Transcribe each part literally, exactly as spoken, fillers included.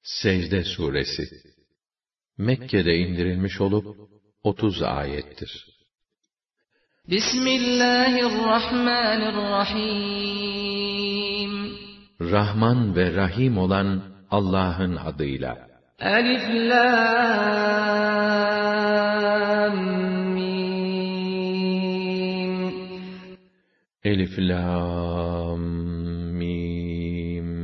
Secde Suresi Mekke'de indirilmiş olup otuz ayettir. Bismillahirrahmanirrahim. Rahman ve Rahim olan Allah'ın adıyla. Elif Lam Mim. Elif Lam Mim.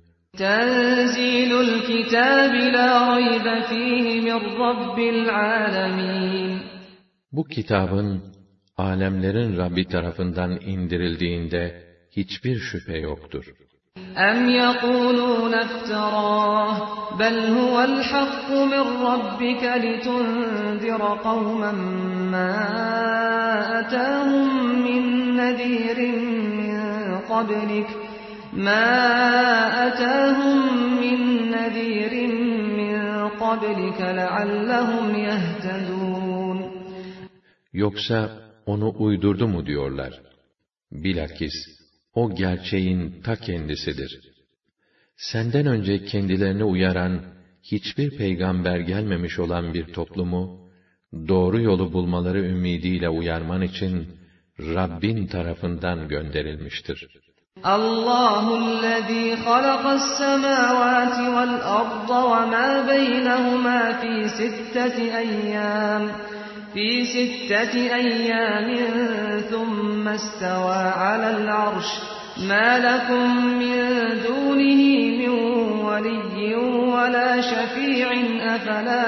Tenzilul kitabi la raybe fihi min Rabbil alemin. Bu kitabın alemlerin Rabbi tarafından indirildiğinde hiçbir şüphe yoktur. Em yekulun iftirah bel huvel hakku min rabbike litundira kavmen ma atahum min nedirin min qablik ma atahum min nedirin min qablike leallehum yehtedun. Yoksa onu uydurdu mu diyorlar. Bilakis o gerçeğin ta kendisidir. Senden önce kendilerini uyaran hiçbir peygamber gelmemiş olan bir toplumu doğru yolu bulmaları ümidiyle uyarman için Rabbin tarafından gönderilmiştir. Allahu'llezî halaqas-semâvâti vel-arda ve mâ beynehumâ fî sitteti eyyâm في ستة أيام ثم استوى على العرش ما لكم من دونه من ولي ولا شفيع أفلا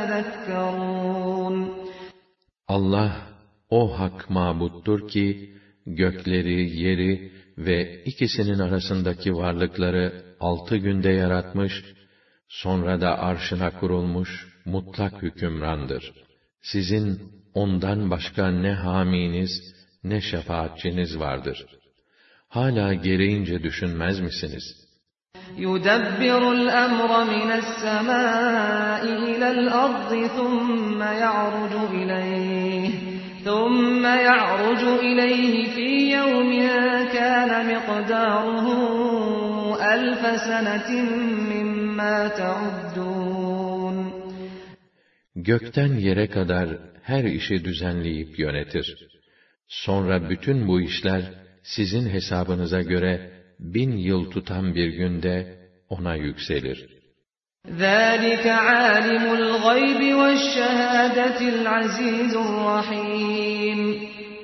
تتذكرون. Allah o hak mabuttur ki gökleri, yeri ve ikisinin arasındaki varlıkları altı günde yaratmış, sonra da arşına kurulmuş mutlak hükümrandır. Sizin ondan başka ne haminiz, ne şefaatçiniz vardır. Hala gereğince düşünmez misiniz? يُدَبِّرُ الْأَمْرَ مِنَ السَّمَاءِ إِلَى الْأَرْضِ ثُمَّ يَعْرُجُ إِلَيْهِ ثُمَّ يَعْرُجُ إِلَيْهِ فِي يَوْمٍ كَانَ مِقْدَارُهُ أَلْفَ سَنَةٍ مِّمَّا تَعُدُّونَ. Gökten yere kadar her işi düzenleyip yönetir. Sonra bütün bu işler sizin hesabınıza göre bin yıl tutan bir günde ona yükselir. ذَٰلِكَ عَالِمُ الْغَيْبِ وَالشَّهَادَةِ الْعَزِيزُ الرَّحِيمُ.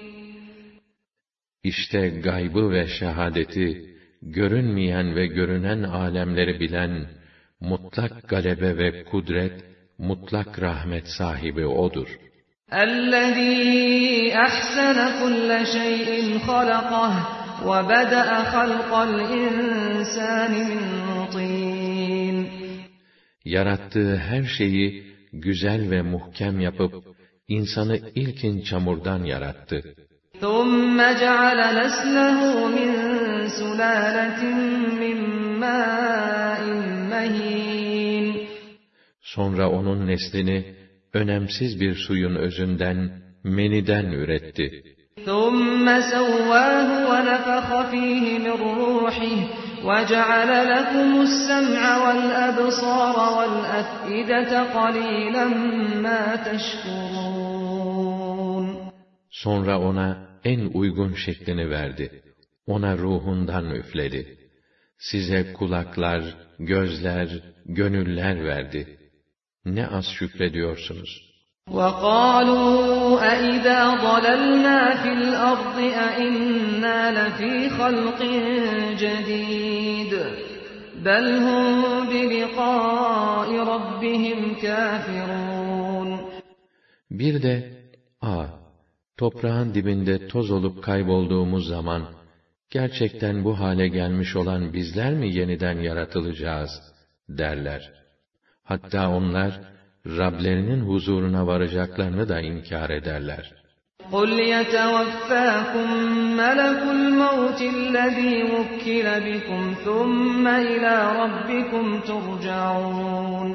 İşte gaybı ve şehadeti, görünmeyen ve görünen alemleri bilen, mutlak galebe ve kudret, mutlak rahmet sahibi O'dur. اَلَّذ۪ي اَحْسَنَ كُلَّ شَيْءٍ خَلَقَهُ وَبَدَأَ خَلْقَ الْاِنْسَانِ مِنْ طِينٍ. Yarattığı her şeyi güzel ve muhkem yapıp, insanı ilkin çamurdan yarattı. ثُمَّ جَعَلَ نَسْلَهُ مِنْ سُلَالَةٍ مِّنْ مَاءٍ مَهِينٍ. Sonra onun neslini önemsiz bir suyun özünden, meniden üretti. ثُمَّ سَوَّاهُ وَنَفَخَ فِيهِ مِنْ رُوحِهِ وَجَعَلَ لَكُمُ السَّمْعَ وَالْأَبْصَارَ وَالْأَفْئِدَةَ قَلِيلًا مَا تَشْكُرُونَ. Sonra ona en uygun şeklini verdi. Ona ruhundan üfledi. Size kulaklar, gözler, gönüller verdi. Ne az şükrediyorsunuz. وَقَالُوا أَإِذَا ضَلَلْنَا فِي الْأَرْضِ أَإِنَّا لَفِي خَلْقٍ جَدِيدٍ بَلْ هُمْ بِلِقَاءِ رَبِّهِمْ كَافِرُونَ. Bir de, a, toprağın dibinde toz olup kaybolduğumuz zaman, gerçekten bu hale gelmiş olan bizler mi yeniden yaratılacağız, derler. Hatta onlar, Rablerinin huzuruna varacaklarını da inkar ederler. قُلْ يَتَوَفَّاكُمْ مَلَكُ الْمَوْتِ الَّذ۪ي وُكِّلَ بِكُمْ ثُمَّ إِلَى رَبِّكُمْ تُرْجَعُونَ.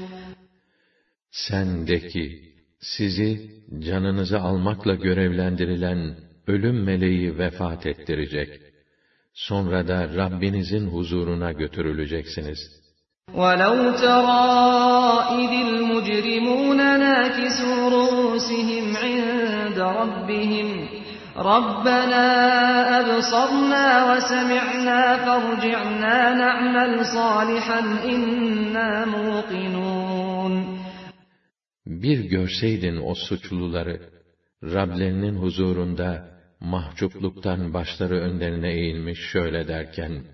Sen de ki, sizi canınızı almakla görevlendirilen ölüm meleği vefat ettirecek. Sonra da Rabbinizin huzuruna götürüleceksiniz. وَلَوْ تَرَى إِذِ الْمُجْرِمُونَ نَاكِسُو رُءُوسِهِمْ عِندَ رَبِّهِمْ رَبَّنَا أَبْصَرْنَا وَسَمِعْنَا فَارْجِعْنَا نَعْمَلْ صَالِحًا إِنَّا مُوقِنُونَ. Bir görseydin o suçluları, Rablerinin huzurunda mahcupluktan başları önlerine eğilmiş şöyle derken: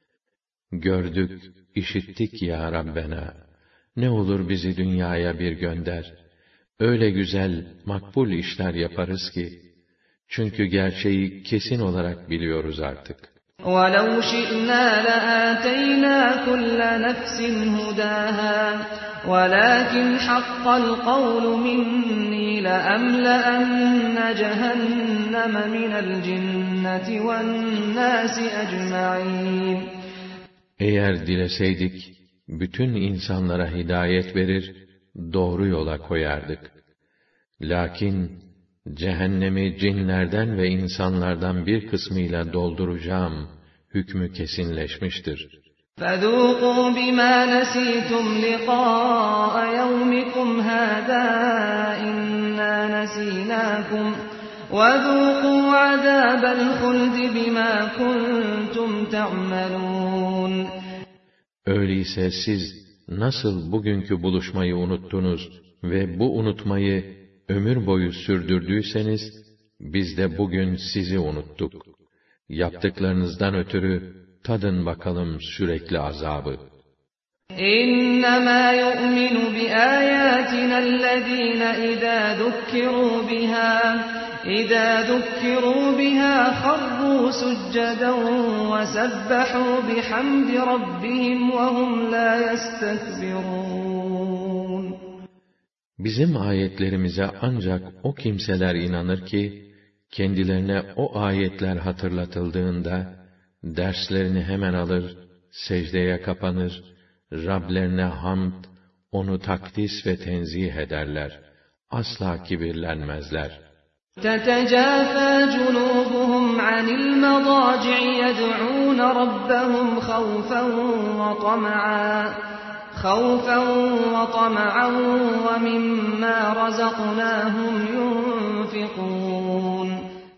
gördük, işittik ya Rabbena, ne olur bizi dünyaya bir gönder. Öyle güzel, makbul işler yaparız ki, çünkü gerçeği kesin olarak biliyoruz artık. وَلَوْ شِئْنَا لَآتَيْنَا كُلَّ نَفْسٍ هُدَاهَا وَلَكِنْ حَقَّ الْقَوْلُ مِنِّي لَأَمْلَأَنَّ جَهَنَّمَ مِنَ الْجِنَّةِ وَالنَّاسِ أَجْمَعِينَ. Eğer dileseydik, bütün insanlara hidayet verir, doğru yola koyardık. Lakin, cehennemi cinlerden ve insanlardan bir kısmıyla dolduracağım hükmü kesinleşmiştir. فَذُوقُوا بِمَا نَسِيتُمْ لِقَاءَ يَوْمِكُمْ هَذَا إِنَّا نَسِينَاكُمْ وَذُوقُوا عَذَابَ الْخُلْدِ بِمَا كُنْتُمْ تَعْمَلُونَ. Öyleyse siz nasıl bugünkü buluşmayı unuttunuz ve bu unutmayı ömür boyu sürdürdüyseniz, biz de bugün sizi unuttuk. Yaptıklarınızdan ötürü tadın bakalım sürekli azabı. İnnemâ yu'minu biâyâtinellezîne idâ dukkirû bihâ idâ dukkirû bihâ kharrû succeden ve sebbehû bihamdi rabbihim ve hum lâ yestekbirûn. Bizim ayetlerimize ancak o kimseler inanır ki, kendilerine o ayetler hatırlatıldığında, derslerini hemen alır, secdeye kapanır, Rablerine hamd, onu takdis ve tenzih ederler. Asla kibirlenmezler. تَتَجَافَى جُنُوبُهُمْ عَنِ الْمَضَاجِعِ يَدْعُونَ رَبَّهُمْ خَوْفًا وَطَمَعًا خَوْفًا وَطَمَعًا وَمِمَّا رَزَقْنَاهُمْ يُنْفِقُونَ.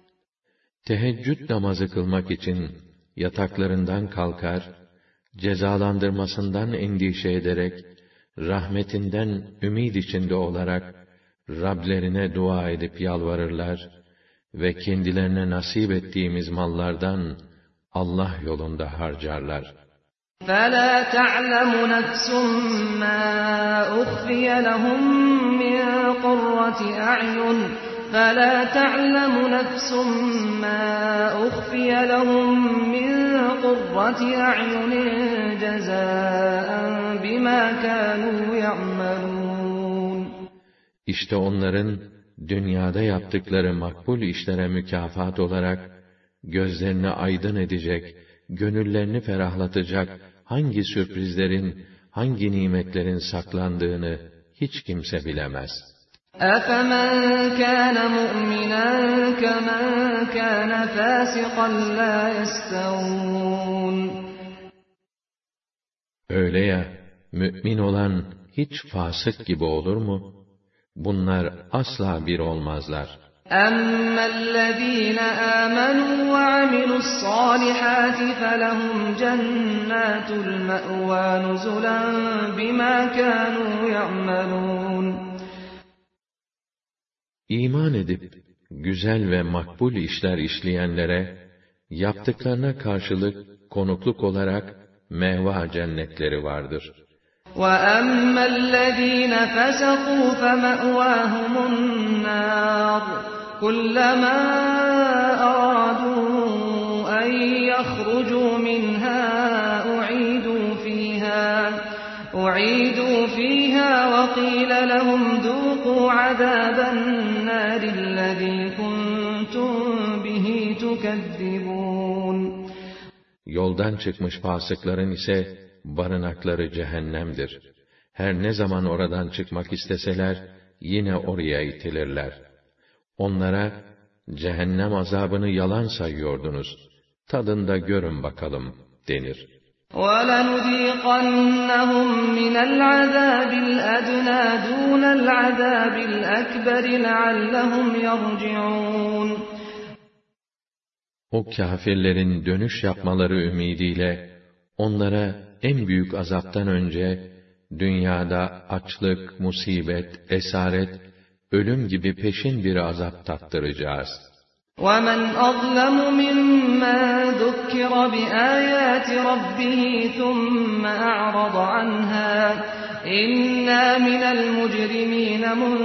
Teheccüd namazı kılmak için yataklarından kalkar, cezalandırmasından endişe ederek, rahmetinden ümid içinde olarak, Rablerine dua edip yalvarırlar ve kendilerine nasip ettiğimiz mallardan Allah yolunda harcarlar. فَلَا تَعْلَمُ نَفْسٌ مَّا أُخْفِيَ لَهُم مِّن قُرَّةِ أَعْيُنٍ فَلَا تَعْلَمُ نَفْسٌ مَّا أُخْفِيَ لَهُم مِّن قُرَّةِ أَعْيُنٍ جَزَاءً بِمَا كَانُوا يَعْمَلُونَ. İşte onların dünyada yaptıkları makbul işlere mükafat olarak gözlerini aydın edecek, gönüllerini ferahlatacak hangi sürprizlerin, hangi nimetlerin saklandığını hiç kimse bilemez. أَفَمَنْ كَانَ مُؤْمِنًا كَمَنْ كَانَ فَاسِقًا لَا يَسْتَوُونَ. Öyle ya, mümin olan hiç fasık gibi olur mu? Bunlar asla bir olmazlar. أَمَّا الَّذ۪ينَ آمَنُوا وَعَمِلُوا الصَّالِحَاتِ فَلَهُمْ جَنَّاتُ الْمَأْوَى نُزُلًا بِمَا كَانُوا يَعْمَلُونَ. İman edip, güzel ve makbul işler işleyenlere, yaptıklarına karşılık konukluk olarak mehva cennetleri vardır. وَأَمَّا الَّذ۪ينَ فَسَقُوا فَمَأْوَاهُمُ النَّارُ كُلَّمَا أَرَادُوا أَنْ يَخْرُجُوا مِنْهَا أُعِيدُوا فِيهَا أُعِيدُوا فِيهَا وَقِيلَ لَهُمْ ذُوقُوا عَذَابَ النَّارِ الَّذ۪ي كُنْتُمْ بِهِ تُكَذِّبُونَ. Yoldan çıkmış fasıkların ise barınakları cehennemdir. Her ne zaman oradan çıkmak isteseler, yine oraya itilirler. Onlara, cehennem azabını yalan sayıyordunuz, tadında görün bakalım denir. وَلَنُذِيقَنَّهُمْ مِنَ الْعَذَابِ الْأَدْنَى دُونَ الْعَذَابِ الْأَكْبَرِ لَعَلَّهُمْ يَرْجِعُونَ. O kâfirlerin dönüş yapmaları ümidiyle onlara en büyük azaptan önce dünyada açlık, musibet, esaret, ölüm gibi peşin bir azap tattıracağız. وَمَنْ أَظْلَمُ مِمَّنْ ذُكِّرَ بِآيَاتِ رَبِّهِ ثُمَّ أَعْرَضَ عَنْهَا إِنَّا مِنَ الْمُجْرِمِينَ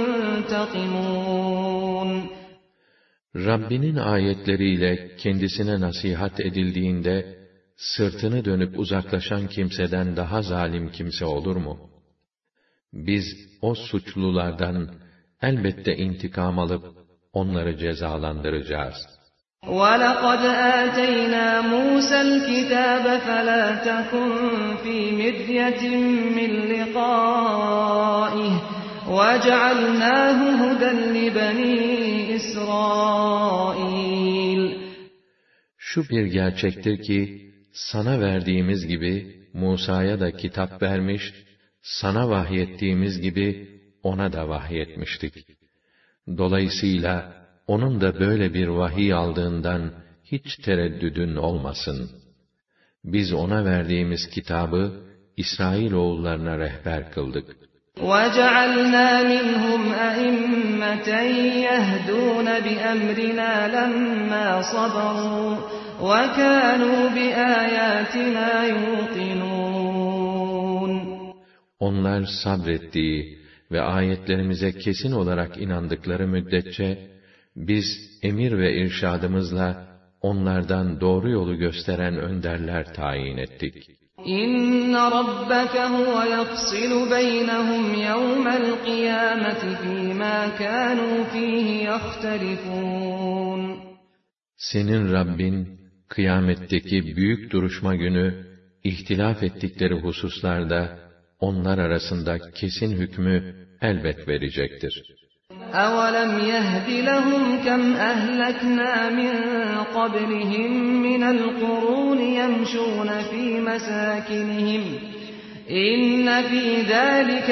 مُنْتَقِمُونَ. Rabbinin ayetleriyle kendisine nasihat edildiğinde sırtını dönüp uzaklaşan kimseden daha zalim kimse olur mu? Biz o suçlulardan elbette intikam alıp onları cezalandıracağız. وَلَقَدْ آتَيْنَا مُوسَى الْكِتَابَ فَلَا تَكُنْ فِي مِرْيَةٍ مِّن لِقَائِهِ وَجَعَلْنَاهُ هُدًى لِبَنِي إِسْرَائِيلَ. Şu bir gerçektir ki, sana verdiğimiz gibi Musa'ya da kitap vermiş, sana vahyettiğimiz gibi ona da vahyetmiştik. Dolayısıyla onun da böyle bir vahiy aldığından hiç tereddüdün olmasın. Biz ona verdiğimiz kitabı İsrailoğullarına rehber kıldık. وَجَعَلْنَا مِنْهُمْ أَئِمَّةً يَهْدُونَ بِأَمْرِنَا لَمَّا صَبَرُوا وَكَانُوا بِآيَاتِنَا يُوقِنُونَ. Onlar sabrettiği ve ayetlerimize kesin olarak inandıkları müddetçe, biz emir ve irşadımızla onlardan doğru yolu gösteren önderler tayin ettik. İnne rabbeke huve yafsilu beynehum yevmel kıyameti fîmâ kânû fîhî yahtelifûn. Senin Rabbin, kıyametteki büyük duruşma günü, ihtilaf ettikleri hususlarda, onlar arasında kesin hükmü elbet verecektir. أَوَلَمْ يَهْدِ لَهُمْ كَمْ أَهْلَكْنَا مِنْ قَبْلِهِمْ مِنَ الْقُرُونِ يَمْشُونَ فِي مَسَاكِنِهِمْ إِنَّ فِي ذَلِكَ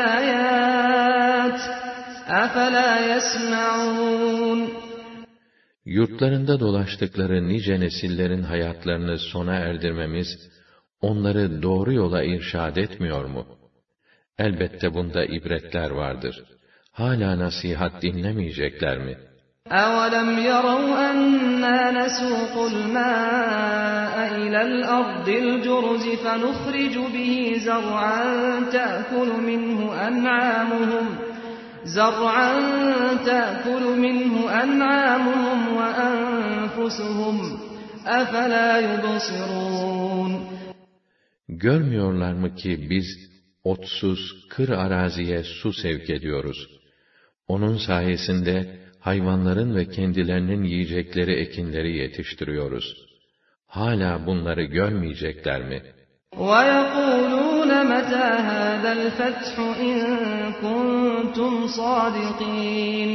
لَآيَاتٍ أَفَلَا يَسْمَعُونَ. Yurtlarında dolaştıkları nice nesillerin hayatlarını sona erdirmemiz, onları doğru yola irşad etmiyor mu? Elbette bunda ibretler vardır. Hala nasihat dinlemeyecekler mi? أَوَلَمْ يَرَوْا أَنَّا نَسُوقُ الْمَاءَ إِلَى الْأَرْضِ الْجُرُزِ فَنُخْرِجُ بِهِ زَرْعًا تَأْكُلُ مِنْهُ أَنْعَامُهُمْ زَرْعًا تَأْكُلُ مِنْهُ أَنْعَامُهُمْ وَأَنْفُسُهُمْ أَفَلَا يُبْصِرُونَ. Görmüyorlar mı ki biz otsuz, kır araziye su sevk ediyoruz. Onun sayesinde hayvanların ve kendilerinin yiyecekleri ekinleri yetiştiriyoruz. Hala bunları görmeyecekler mi? وَيَقُولُونَ مَتَى هَذَا الْفَتْحُ إِن كُنتُمْ صَادِقِينَ.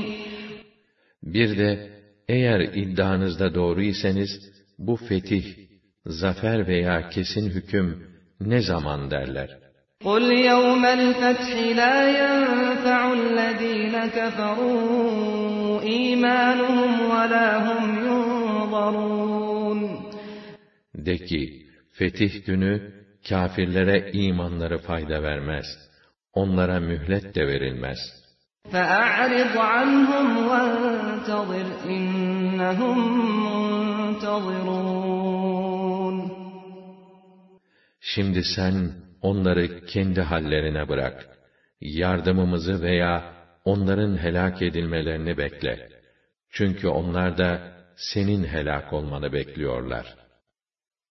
Bir de eğer iddianızda doğruysanız bu fetih, zafer veya kesin hüküm ne zaman derler? قُلْ يَوْمَ الْفَتْحِ لَا يَنْفَعُ الَّذ۪ينَ كَفَرُوا إِيمَانُهُمْ وَلَا هُمْ يُنْظَرُونَ. De ki, fetih günü kâfirlere imanları fayda vermez. Onlara mühlet de verilmez. فَأَعْرِضْ عَنْهُمْ وَانْتَظِرْ إِنَّهُمْ مُنْتَظِرُونَ. Şimdi sen onları kendi hallerine bırak. Yardımımızı veya onların helak edilmelerini bekle. Çünkü onlar da senin helak olmanı bekliyorlar.